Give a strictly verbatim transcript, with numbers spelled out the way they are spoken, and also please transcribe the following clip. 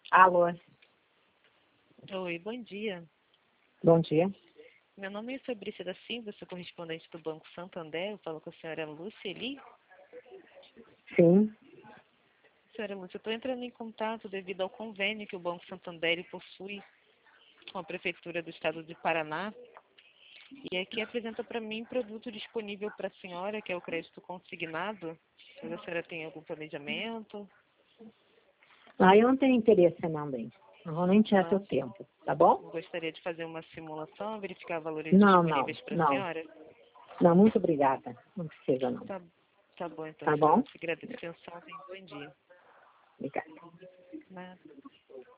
Alô, Oi, bom dia. bom dia. Meu nome é Fabrícia da Silva, sou correspondente do Banco Santander. Eu falo com a senhora Lúcia Eli. Sim, Senhora Lúcia, eu estou entrando em contato devido ao convênio que o Banco Santander possui com a Prefeitura do Estado de Paraná. E aqui apresenta para mim produto disponível para a senhora, que é o crédito consignado. Se a senhora tem algum planejamento. ah, eu não tenho interesse não, bem. Não vou nem tirar seu Ah, tempo, tá bom? gostaria de fazer uma simulação, verificar valores Não, não, disponíveis para a não. senhora. Não, muito obrigada. Não precisa não. Tá, tá bom, então, Tá senhora bom? Lúcia. Agradeço a atenção e bom dia. Obrigada. Nada.